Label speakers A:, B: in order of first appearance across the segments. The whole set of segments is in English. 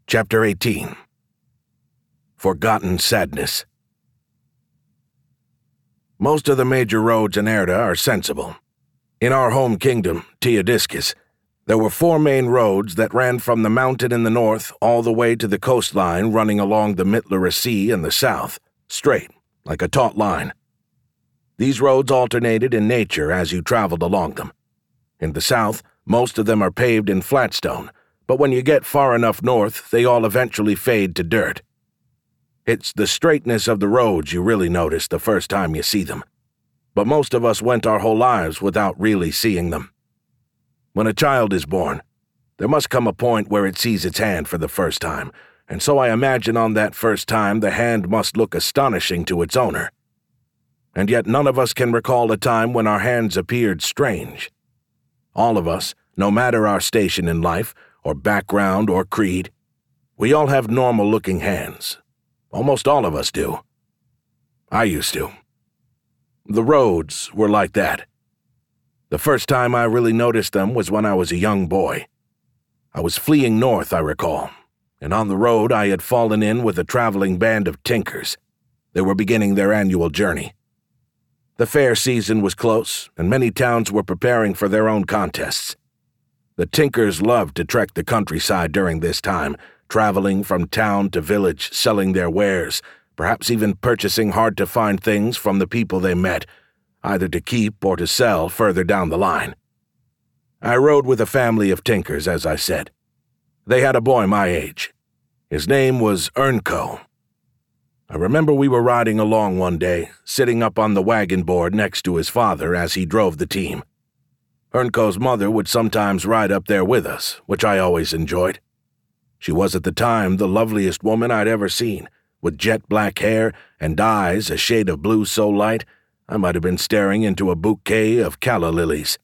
A: Chapter 18. Forgotten Sadness. Most of the major roads in Erda are sensible. In our home kingdom, Teodiscus, there were 4 main roads that ran from the mountain in the north all the way to the coastline running along the Mittlere Sea in the south, straight, like a taut line. These roads alternated in nature as you traveled along them. In the south, most of them are paved in flatstone, but when you get far enough north, they all eventually fade to dirt. It's the straightness of the roads you really notice the first time you see them, but most of us went our whole lives without really seeing them. When a child is born, there must come a point where it sees its hand for the first time, and so I imagine on that first time the hand must look astonishing to its owner. And yet none of us can recall a time when our hands appeared strange. All of us, no matter our station in life, or background or creed, we all have normal-looking hands. Almost all of us do. I used to. The roads were like that. The first time I really noticed them was when I was a young boy. I was fleeing north, I recall, and on the road I had fallen in with a traveling band of tinkers. They were beginning their annual journey. The fair season was close, and many towns were preparing for their own contests. The tinkers loved to trek the countryside during this time, traveling from town to village, selling their wares, perhaps even purchasing hard-to-find things from the people they met, either to keep or to sell further down the line. I rode with a family of tinkers, as I said. They had a boy my age. His name was Ernco. I remember we were riding along one day, sitting up on the wagon board next to his father as he drove the team. Ernco's mother would sometimes ride up there with us, which I always enjoyed. She was at the time the loveliest woman I'd ever seen, with jet-black hair and eyes a shade of blue so light I might have been staring into a bouquet of calla lilies.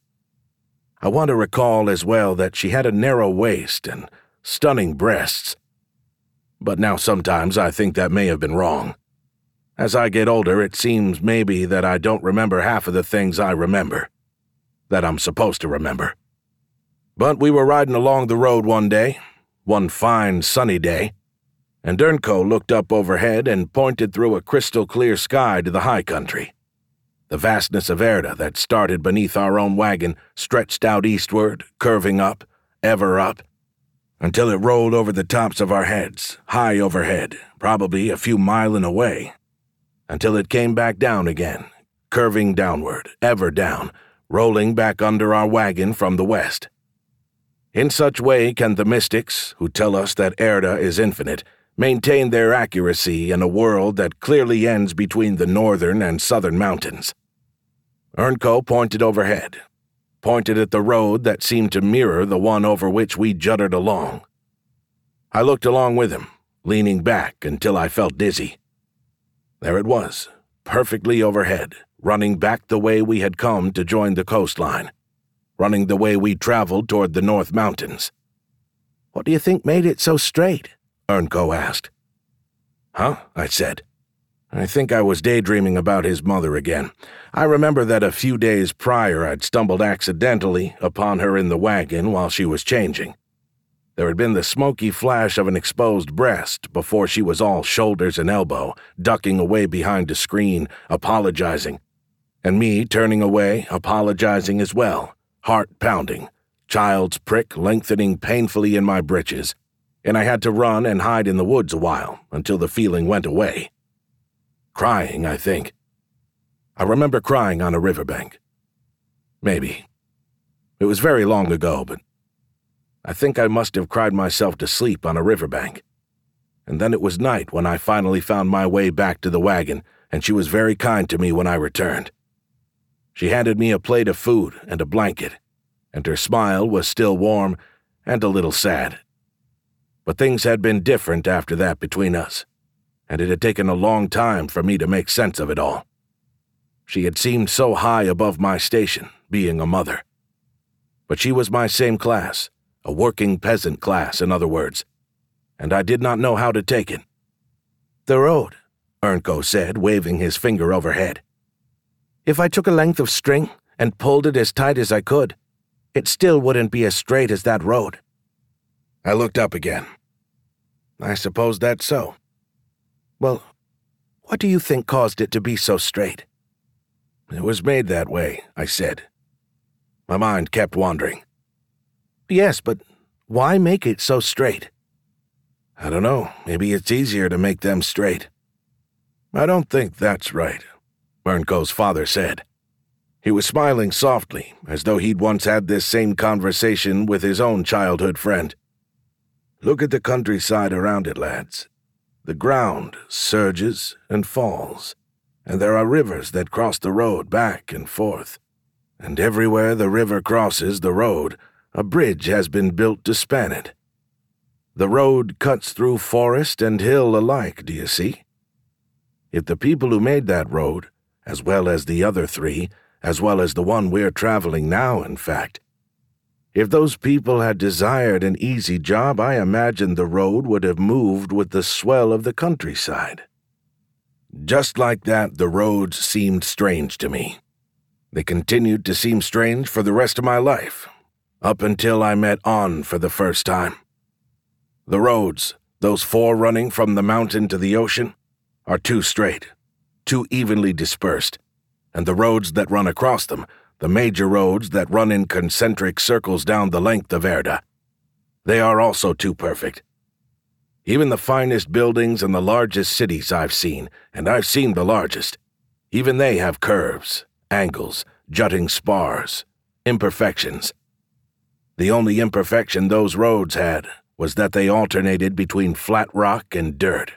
A: I want to recall as well that she had a narrow waist and stunning breasts. But now sometimes I think that may have been wrong. As I get older, it seems maybe that I don't remember half of the things I remember, that I'm supposed to remember. But we were riding along the road one fine sunny day, and Ernco looked up overhead and pointed through a crystal-clear sky to the high country. The vastness of Erda that started beneath our own wagon stretched out eastward, curving up, ever up, until it rolled over the tops of our heads, high overhead, probably a few miles away, until it came back down again, curving downward, ever down, rolling back under our wagon from the west. In such way can the mystics, who tell us that Erda is infinite, maintain their accuracy in a world that clearly ends between the northern and southern mountains. Ernco pointed overhead, pointed at the road that seemed to mirror the one over which we jutted along. I looked along with him, leaning back until I felt dizzy. There it was, perfectly overhead, running back the way we had come to join the coastline, running the way we traveled toward the North Mountains. "What do you think made it so straight?" Ernco asked. "Huh?" I said. I think I was daydreaming about his mother again. I remember that a few days prior I'd stumbled accidentally upon her in the wagon while she was changing. There had been the smoky flash of an exposed breast before she was all shoulders and elbow, ducking away behind a screen, apologizing, and me turning away, apologizing as well, heart pounding, child's prick lengthening painfully in my britches, and I had to run and hide in the woods a while until the feeling went away. Crying, I think. I remember crying on a riverbank. Maybe. It was very long ago, but I think I must have cried myself to sleep on a riverbank. And then it was night when I finally found my way back to the wagon, and she was very kind to me when I returned. She handed me a plate of food and a blanket, and her smile was still warm and a little sad. But things had been different after that between us, and it had taken a long time for me to make sense of it all. She had seemed so high above my station, being a mother. But she was my same class, a working peasant class, in other words, and I did not know how to take it. "The road," Ernco said, waving his finger overhead. "If I took a length of string and pulled it as tight as I could, it still wouldn't be as straight as that road." I looked up again. I suppose that's so. Well, what do you think caused it to be so straight? It was made that way, I said. My mind kept wandering. Yes, but why make it so straight? I don't know. Maybe it's easier to make them straight. I don't think that's right, Mernko's father said. He was smiling softly, as though he'd once had this same conversation with his own childhood friend. Look at the countryside around it, lads. The ground surges and falls, and there are rivers that cross the road back and forth. And everywhere the river crosses the road, a bridge has been built to span it. The road cuts through forest and hill alike, do you see? If the people who made that road, as well as the other three, as well as the one we're traveling now, in fact, if those people had desired an easy job, I imagine the road would have moved with the swell of the countryside. Just like that, the roads seemed strange to me. They continued to seem strange for the rest of my life, up until I met On for the first time. The roads, those four running from the mountain to the ocean, are too straight, too evenly dispersed, and the roads that run across them, the major roads that run in concentric circles down the length of Erda, they are also too perfect. Even the finest buildings and the largest cities I've seen, and I've seen the largest, even they have curves, angles, jutting spars, imperfections. The only imperfection those roads had was that they alternated between flat rock and dirt.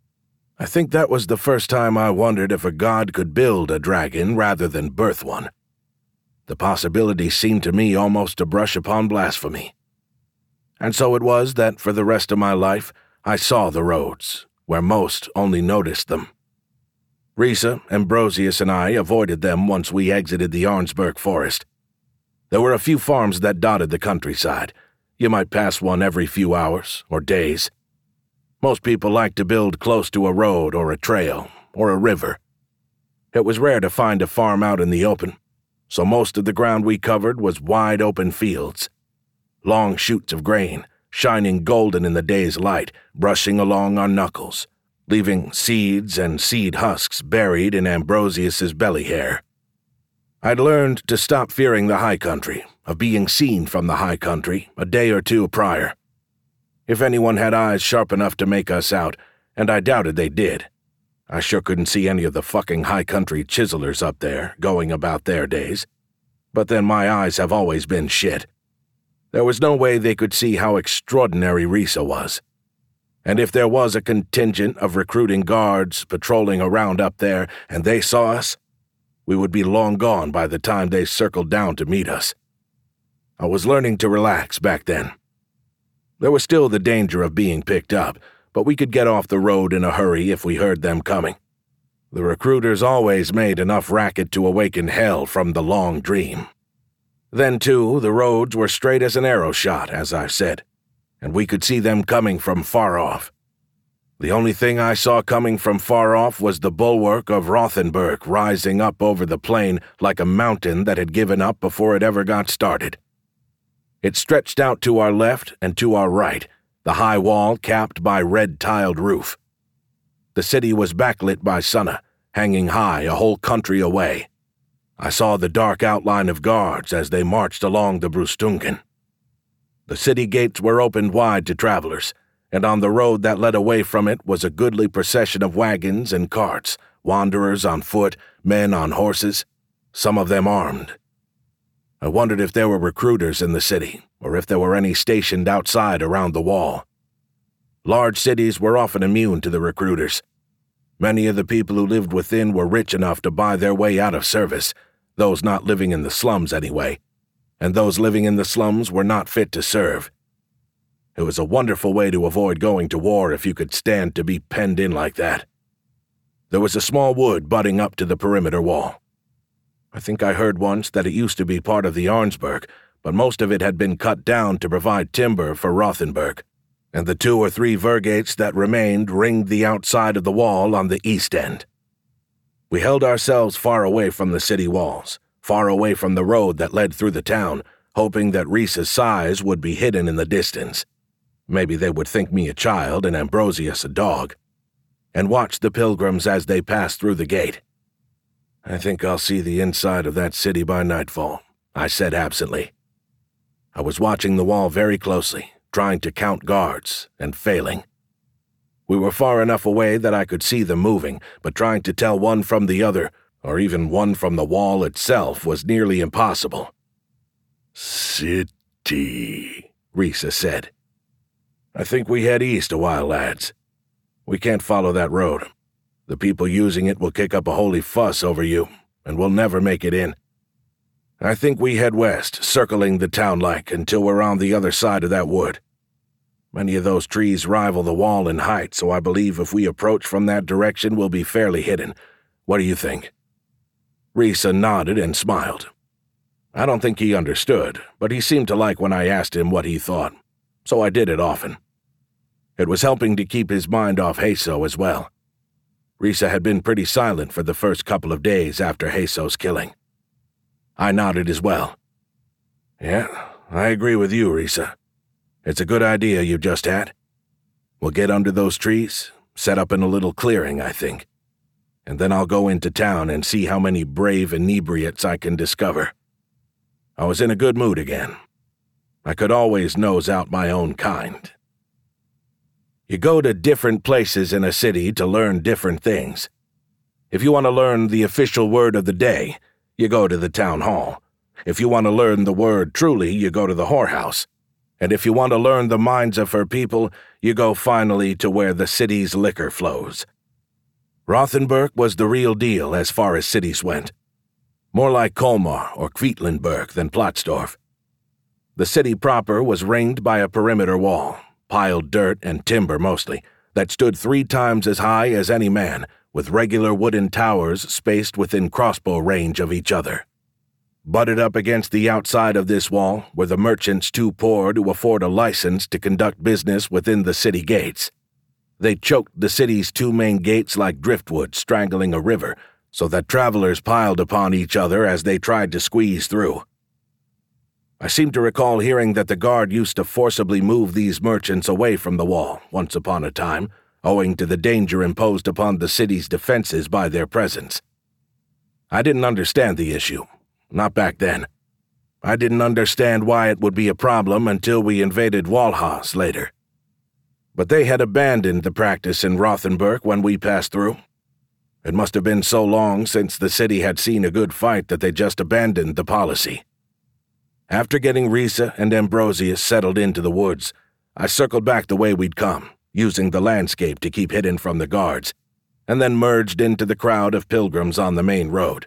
A: I think that was the first time I wondered if a god could build a dragon rather than birth one. The possibility seemed to me almost to brush upon blasphemy. And so it was that for the rest of my life, I saw the roads, where most only noticed them. Risa, Ambrosius, and I avoided them once we exited the Arnsberg forest. There were a few farms that dotted the countryside. You might pass one every few hours or days. Most people liked to build close to a road or a trail or a river. It was rare to find a farm out in the open, so most of the ground we covered was wide open fields. Long shoots of grain, shining golden in the day's light, brushing along our knuckles, leaving seeds and seed husks buried in Ambrosius's belly hair. I'd learned to stop fearing the high country, of being seen from the high country, a day or two prior. If anyone had eyes sharp enough to make us out, and I doubted they did, I sure couldn't see any of the fucking high country chiselers up there going about their days. But then my eyes have always been shit. There was no way they could see how extraordinary Risa was. And if there was a contingent of recruiting guards patrolling around up there and they saw us, we would be long gone by the time they circled down to meet us. I was learning to relax back then. There was still the danger of being picked up, but we could get off the road in a hurry if we heard them coming. The recruiters always made enough racket to awaken hell from the long dream. Then, too, the roads were straight as an arrow shot, as I've said, and we could see them coming from far off. The only thing I saw coming from far off was the bulwark of Rothenburg rising up over the plain like a mountain that had given up before it ever got started. It stretched out to our left and to our right, the high wall capped by red-tiled roof. The city was backlit by Sunna, hanging high a whole country away. I saw the dark outline of guards as they marched along the Brustungen. The city gates were opened wide to travelers, and on the road that led away from it was a goodly procession of wagons and carts, wanderers on foot, men on horses, some of them armed. I wondered if there were recruiters in the city, or if there were any stationed outside around the wall. Large cities were often immune to the recruiters. Many of the people who lived within were rich enough to buy their way out of service, those not living in the slums anyway, and those living in the slums were not fit to serve. It was a wonderful way to avoid going to war if you could stand to be penned in like that. There was a small wood butting up to the perimeter wall. I think I heard once that it used to be part of the Arnsberg, but most of it had been cut down to provide timber for Rothenburg, and the 2 or 3 vergates that remained ringed the outside of the wall on the east end. We held ourselves far away from the city walls, far away from the road that led through the town, hoping that Risa's size would be hidden in the distance. maybe they would think me a child and Ambrosius a dog, and watched the pilgrims as they passed through the gate. "I think I'll see the inside of that city by nightfall," I said absently. I was watching the wall very closely, trying to count guards, and failing. We were far enough away that I could see them moving, but trying to tell one from the other, or even one from the wall itself, was nearly impossible. "City," Risa said. "I think we head east a while, lads. We can't follow that road. The people using it will kick up a holy fuss over you, and we'll never make it in. I think we head west, circling the town like until we're on the other side of that wood. Many of those trees rival the wall in height, so I believe if we approach from that direction, we'll be fairly hidden. What do you think?" Risa nodded and smiled. I don't think he understood, but he seemed to like when I asked him what he thought, so I did it often. It was helping to keep his mind off Haso as well. Risa had been pretty silent for the first couple of days after Haso's killing. I nodded as well. "Yeah, I agree with you, Risa. It's a good idea you just had. We'll get under those trees, set up in a little clearing, I think. And then I'll go into town and see how many brave inebriates I can discover." I was in a good mood again. I could always nose out my own kind. You go to different places in a city to learn different things. If you want to learn the official word of the day, you go to the town hall. If you want to learn the word truly, you go to the whorehouse. And if you want to learn the minds of her people, you go finally to where the city's liquor flows. Rothenburg was the real deal as far as cities went. More like Colmar or Quedlinburg than Plattsdorf. The city proper was ringed by a perimeter wall, piled dirt and timber mostly, that stood 3 times as high as any man, with regular wooden towers spaced within crossbow range of each other. Butted up against the outside of this wall were the merchants too poor to afford a license to conduct business within the city gates. They choked the city's 2 main gates like driftwood strangling a river, so that travelers piled upon each other as they tried to squeeze through. I seem to recall hearing that the guard used to forcibly move these merchants away from the wall once upon a time, owing to the danger imposed upon the city's defenses by their presence. I didn't understand the issue, not back then. I didn't understand why it would be a problem until we invaded Walhaz later. But they had abandoned the practice in Rothenburg when we passed through. It must have been so long since the city had seen a good fight that they just abandoned the policy. After getting Risa and Ambrosius settled into the woods, I circled back the way we'd come, using the landscape to keep hidden from the guards, and then merged into the crowd of pilgrims on the main road.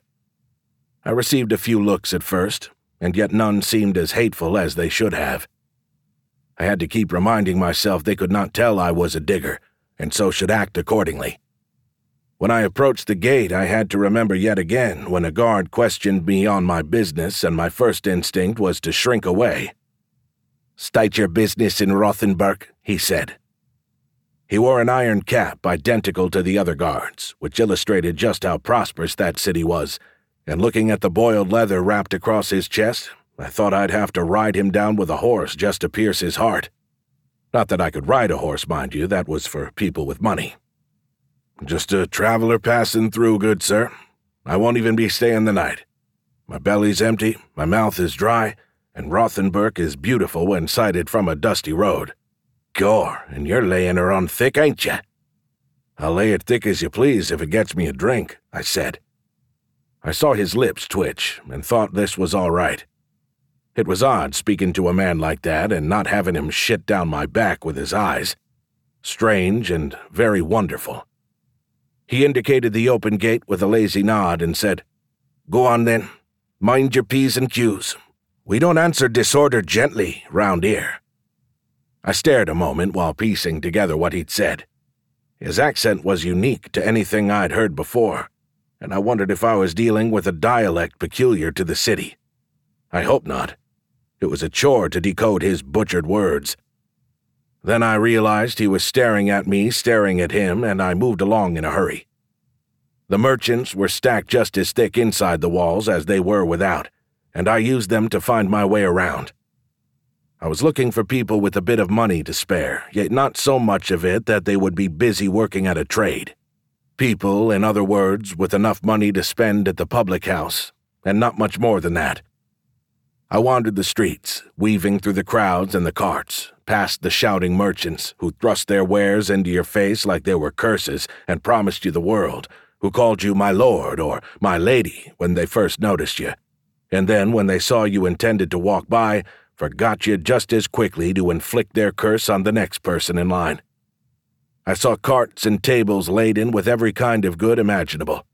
A: I received a few looks at first, and yet none seemed as hateful as they should have. I had to keep reminding myself they could not tell I was a digger, and so should act accordingly. When I approached the gate, I had to remember yet again when a guard questioned me on my business, and my first instinct was to shrink away. "State your business in Rothenburg," he said. He wore an iron cap identical to the other guards, which illustrated just how prosperous that city was, and looking at the boiled leather wrapped across his chest, I thought I'd have to ride him down with a horse just to pierce his heart. Not that I could ride a horse, mind you, that was for people with money. "Just a traveler passing through, good sir. I won't even be staying the night. My belly's empty, my mouth is dry, and Rothenburg is beautiful when sighted from a dusty road." "Gore, and you're laying her on thick, ain't you?" "I'll lay it thick as you please if it gets me a drink," I said. I saw his lips twitch and thought this was all right. It was odd speaking to a man like that and not having him shit down my back with his eyes. Strange and very wonderful. He indicated the open gate with a lazy nod and said, "Go on then. Mind your P's and Q's. We don't answer disorder gently round here." I stared a moment while piecing together what he'd said. His accent was unique to anything I'd heard before, and I wondered if I was dealing with a dialect peculiar to the city. I hope not. It was a chore to decode his butchered words. Then I realized he was staring at me, staring at him, and I moved along in a hurry. The merchants were stacked just as thick inside the walls as they were without, and I used them to find my way around. I was looking for people with a bit of money to spare, yet not so much of it that they would be busy working at a trade. People, in other words, with enough money to spend at the public house, and not much more than that. I wandered the streets, weaving through the crowds and the carts, past the shouting merchants who thrust their wares into your face like they were curses and promised you the world, who called you my lord or my lady when they first noticed you, and then when they saw you intended to walk by, forgot you just as quickly to inflict their curse on the next person in line. I saw carts and tables laden with every kind of good imaginable.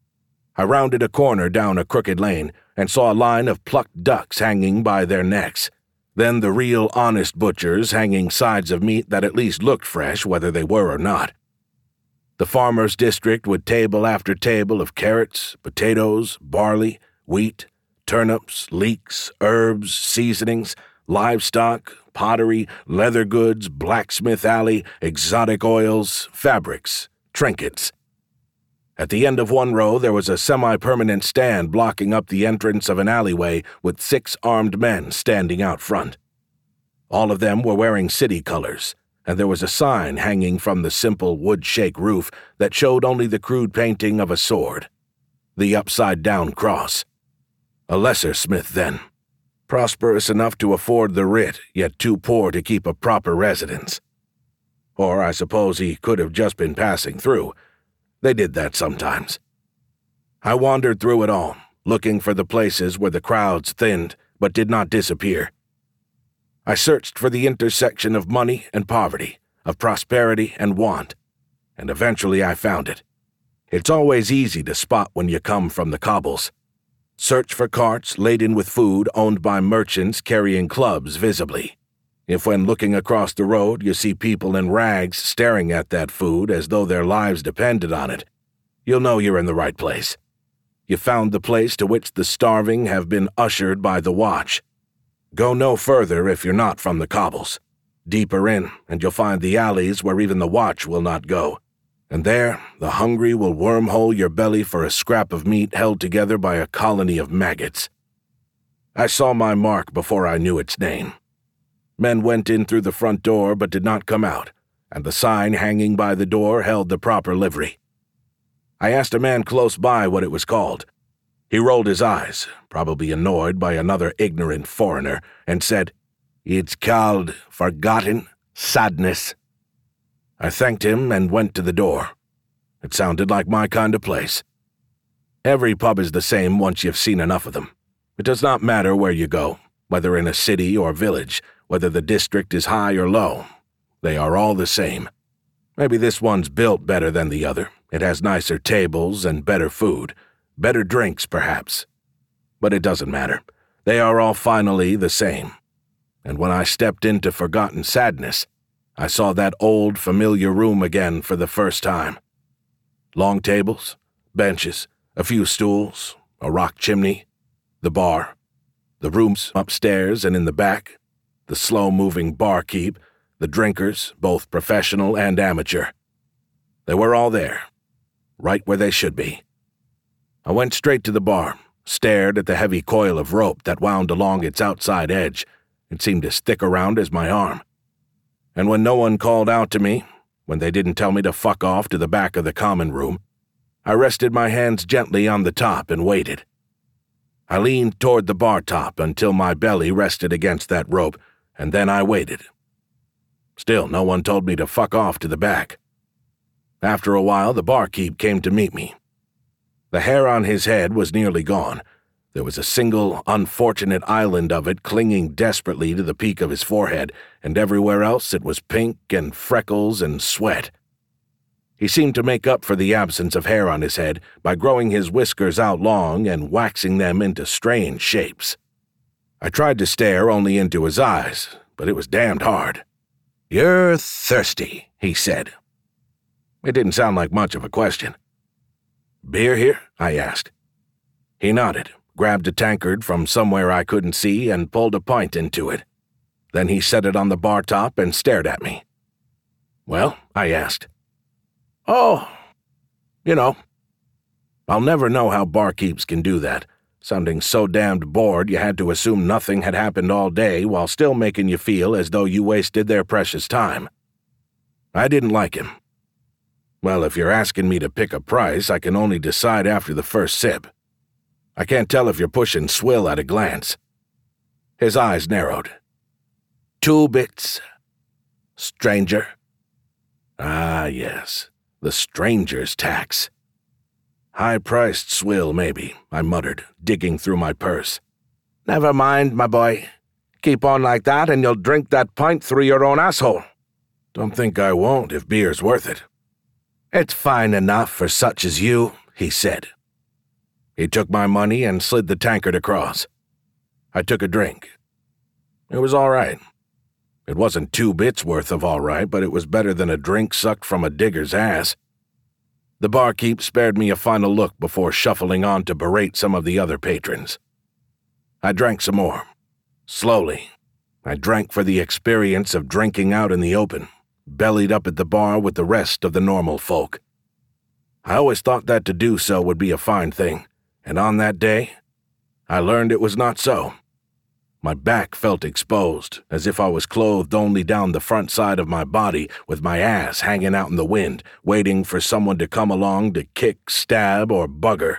A: I rounded a corner down a crooked lane and saw a line of plucked ducks hanging by their necks, then the real honest butchers hanging sides of meat that at least looked fresh whether they were or not. The farmer's district with table after table of carrots, potatoes, barley, wheat, turnips, leeks, herbs, seasonings, livestock, pottery, leather goods, blacksmith alley, exotic oils, fabrics, trinkets. At the end of one row there was a semi-permanent stand blocking up the entrance of an alleyway with 6 armed men standing out front. All of them were wearing city colors, and there was a sign hanging from the simple wood-shake roof that showed only the crude painting of a sword, the upside-down cross. A lesser smith, then. Prosperous enough to afford the writ, yet too poor to keep a proper residence. Or I suppose he could have just been passing through. They did that sometimes. I wandered through it all, looking for the places where the crowds thinned but did not disappear. I searched for the intersection of money and poverty, of prosperity and want, and eventually I found it. It's always easy to spot when you come from the cobbles. Search for carts laden with food owned by merchants carrying clubs visibly. If when looking across the road you see people in rags staring at that food as though their lives depended on it, you'll know you're in the right place. You found the place to which the starving have been ushered by the watch. Go no further if you're not from the cobbles. Deeper in, and you'll find the alleys where even the watch will not go. And there, the hungry will wormhole your belly for a scrap of meat held together by a colony of maggots. I saw my mark before I knew its name. Men went in through the front door but did not come out, and the sign hanging by the door held the proper livery. I asked a man close by what it was called. He rolled his eyes, probably annoyed by another ignorant foreigner, and said, "It's called Forgotten Sadness." I thanked him and went to the door. It sounded like my kind of place. Every pub is the same once you've seen enough of them. It does not matter where you go, whether in a city or village, whether the district is high or low. They are all the same. Maybe this one's built better than the other. It has nicer tables and better food, better drinks perhaps. But it doesn't matter. They are all finally the same. And when I stepped into Forgotten Sadness, I saw that old, familiar room again for the first time. Long tables, benches, a few stools, a rock chimney, the bar, the rooms upstairs and in the back, the slow-moving barkeep, the drinkers, both professional and amateur. They were all there, right where they should be. I went straight to the bar, stared at the heavy coil of rope that wound along its outside edge. It seemed as thick around as my arm. And when no one called out to me, when they didn't tell me to fuck off to the back of the common room, I rested my hands gently on the top and waited. I leaned toward the bar top until my belly rested against that rope, and then I waited. Still, no one told me to fuck off to the back. After a while, the barkeep came to meet me. The hair on his head was nearly gone. There was a single, unfortunate island of it clinging desperately to the peak of his forehead, and everywhere else it was pink and freckles and sweat. He seemed to make up for the absence of hair on his head by growing his whiskers out long and waxing them into strange shapes. I tried to stare only into his eyes, but it was damned hard. "You're thirsty," he said. It didn't sound like much of a question. "Beer here?" I asked. He nodded, grabbed a tankard from somewhere I couldn't see, and pulled a pint into it. Then he set it on the bar top and stared at me. "Well?" I asked. "Oh, you know." I'll never know how barkeeps can do that, sounding so damned bored you had to assume nothing had happened all day while still making you feel as though you wasted their precious time. I didn't like him. Well, if you're asking me to pick a price, I can only decide after the first sip. I can't tell if you're pushing swill at a glance. His eyes narrowed. 2 bits. Stranger. Ah, yes, the stranger's tax. High-priced swill, maybe, I muttered, digging through my purse. Never mind, my boy. Keep on like that and you'll drink that pint through your own asshole. Don't think I won't if beer's worth it. It's fine enough for such as you, he said. He took my money and slid the tankard across. I took a drink. It was all right. It wasn't 2 bits worth of all right, but it was better than a drink sucked from a digger's ass. The barkeep spared me a final look before shuffling on to berate some of the other patrons. I drank some more. Slowly. I drank for the experience of drinking out in the open, bellied up at the bar with the rest of the normal folk. I always thought that to do so would be a fine thing, and on that day, I learned it was not so. My back felt exposed, as if I was clothed only down the front side of my body, with my ass hanging out in the wind, waiting for someone to come along to kick, stab, or bugger.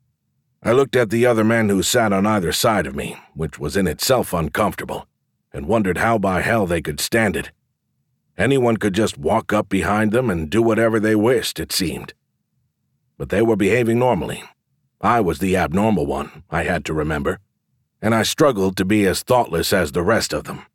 A: I looked at the other men who sat on either side of me, which was in itself uncomfortable, and wondered how by hell they could stand it. Anyone could just walk up behind them and do whatever they wished, it seemed. But they were behaving normally. I was the abnormal one, I had to remember, and I struggled to be as thoughtless as the rest of them.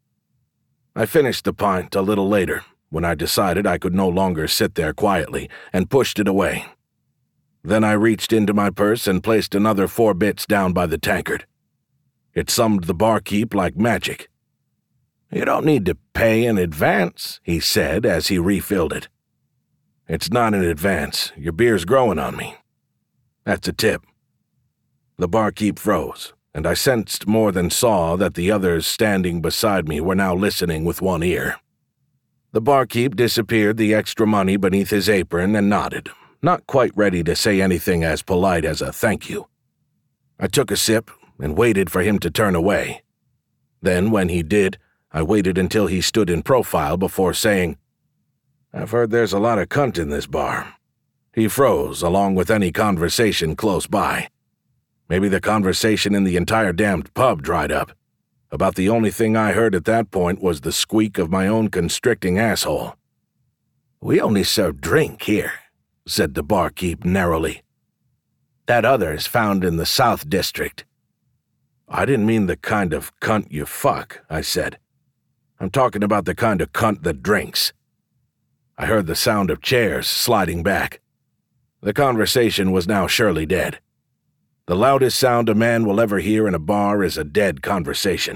A: I finished the pint a little later, when I decided I could no longer sit there quietly, and pushed it away. Then I reached into my purse and placed another 4 bits down by the tankard. It summed the barkeep like magic. You don't need to pay in advance, he said as he refilled it. It's not in advance. Your beer's growing on me. That's a tip. The barkeep froze, and I sensed more than saw that the others standing beside me were now listening with one ear. The barkeep disappeared the extra money beneath his apron and nodded, not quite ready to say anything as polite as a thank you. I took a sip and waited for him to turn away. Then, when he did, I waited until he stood in profile before saying, I've heard there's a lot of cunt in this bar. He froze, along with any conversation close by. Maybe the conversation in the entire damned pub dried up. About the only thing I heard at that point was the squeak of my own constricting asshole. We only serve drink here, said the barkeep narrowly. That other is found in the South District. I didn't mean the kind of cunt you fuck, I said. I'm talking about the kind of cunt that drinks. I heard the sound of chairs sliding back. The conversation was now surely dead. The loudest sound a man will ever hear in a bar is a dead conversation.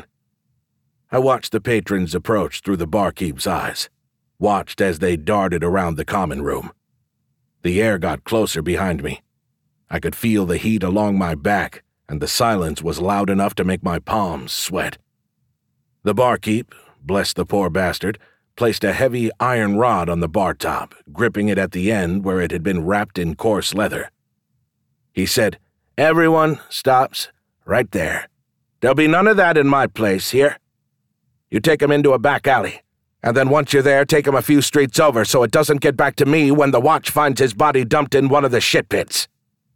A: I watched the patrons approach through the barkeep's eyes, watched as they darted around the common room. The air got closer behind me. I could feel the heat along my back, and the silence was loud enough to make my palms sweat. The barkeep, bless the poor bastard, placed a heavy iron rod on the bar top, gripping it at the end where it had been wrapped in coarse leather. He said, Everyone stops right there. There'll be none of that in my place here. You take him into a back alley, and then once you're there, take him a few streets over so it doesn't get back to me when the watch finds his body dumped in one of the shit pits.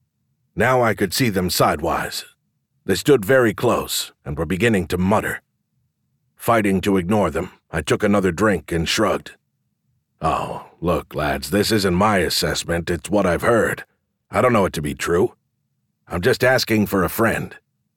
A: Now I could see them sidewise. They stood very close and were beginning to mutter. Fighting to ignore them, I took another drink and shrugged. Oh, look, lads, this isn't my assessment, it's what I've heard. I don't know it to be true. I'm just asking for a friend.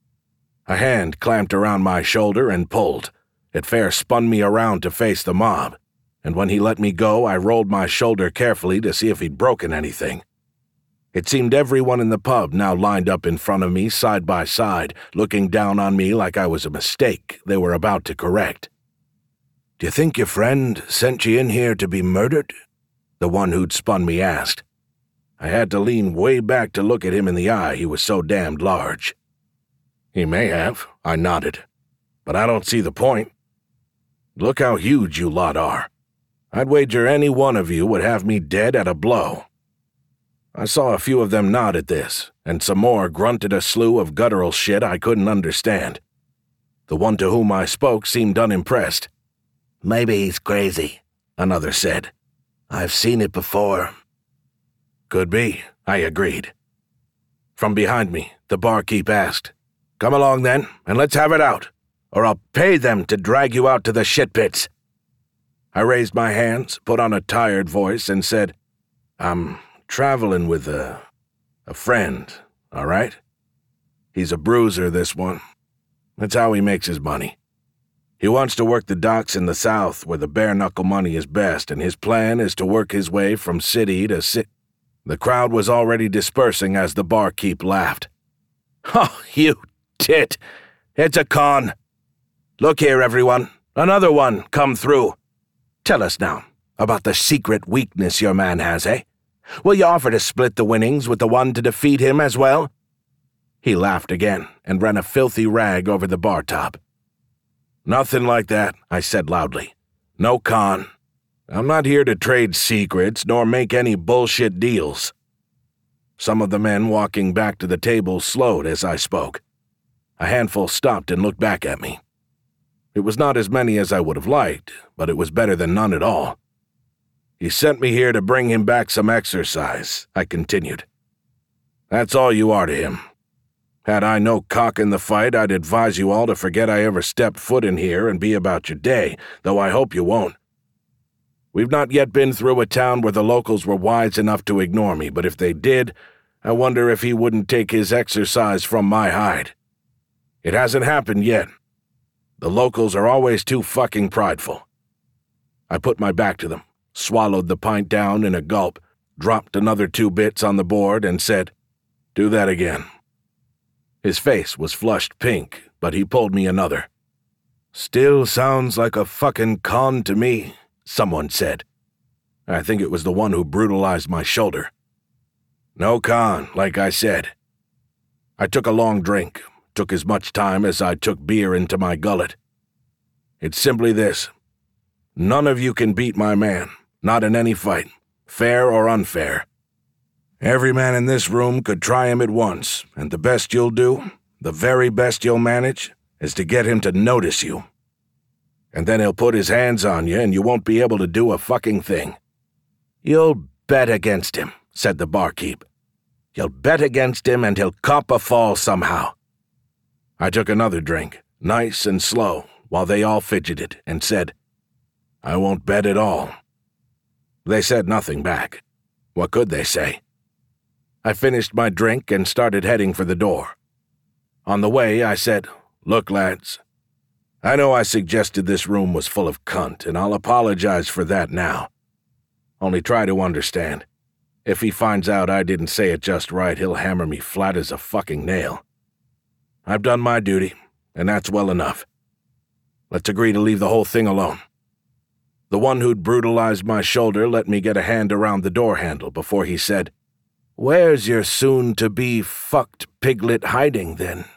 A: A hand clamped around my shoulder and pulled. It fair spun me around to face the mob, and when he let me go, I rolled my shoulder carefully to see if he'd broken anything. It seemed everyone in the pub now lined up in front of me side by side, looking down on me like I was a mistake they were about to correct. "Do you think your friend sent you in here to be murdered?" the one who'd spun me asked. I had to lean way back to look at him in the eye, he was so damned large. "He may have," I nodded, "but I don't see the point. Look how huge you lot are. I'd wager any one of you would have me dead at a blow." I saw a few of them nod at this, and some more grunted a slew of guttural shit I couldn't understand. The one to whom I spoke seemed unimpressed.
B: "Maybe he's crazy," another said. "I've seen it before."
A: "Could be," I agreed. From behind me, the barkeep asked, "Come along then, and let's have it out, or I'll pay them to drag you out to the shit pits." I raised my hands, put on a tired voice, and said, "I'm traveling with a friend, all right? He's a bruiser, this one. That's how he makes his money. He wants to work the docks in the south where the bare-knuckle money is best, and his plan is to work his way from city to city." The crowd was already dispersing as the barkeep laughed. "Oh, you tit! It's a con! Look here, everyone. Another one come through. Tell us now about the secret weakness your man has, eh? Will you offer to split the winnings with the one to defeat him as well?" He laughed again and ran a filthy rag over the bar top. "Nothing like that," I said loudly. "No con. I'm not here to trade secrets nor make any bullshit deals." Some of the men walking back to the table slowed as I spoke. A handful stopped and looked back at me. It was not as many as I would have liked, but it was better than none at all. "He sent me here to bring him back some exercise," I continued. "That's all you are to him. Had I no cock in the fight, I'd advise you all to forget I ever stepped foot in here and be about your day, though I hope you won't. We've not yet been through a town where the locals were wise enough to ignore me, but if they did, I wonder if he wouldn't take his exercise from my hide. It hasn't happened yet. The locals are always too fucking prideful." I put my back to them, swallowed the pint down in a gulp, dropped another 2 bits on the board, and said, "Do that again." His face was flushed pink, but he pulled me another. "Still sounds like a fucking con to me," someone said. I think it was the one who brutalized my shoulder. "No con, like I said." I took a long drink, took as much time as I took beer into my gullet. "It's simply this. None of you can beat my man, not in any fight, fair or unfair. Every man in this room could try him at once, and the best you'll do, the very best you'll manage, is to get him to notice you. And then he'll put his hands on you and you won't be able to do a fucking thing." "You'll bet against him," said the barkeep. "You'll bet against him and he'll cop a fall somehow." I took another drink, nice and slow, while they all fidgeted, and said, "I won't bet at all." They said nothing back. What could they say? I finished my drink and started heading for the door. On the way, I said, "Look, lads, I know I suggested this room was full of cunt, and I'll apologize for that now. Only try to understand. If he finds out I didn't say it just right, he'll hammer me flat as a fucking nail. I've done my duty, and that's well enough. Let's agree to leave the whole thing alone." The one who'd brutalized my shoulder let me get a hand around the door handle before he said, "Where's your soon-to-be fucked piglet hiding, then?"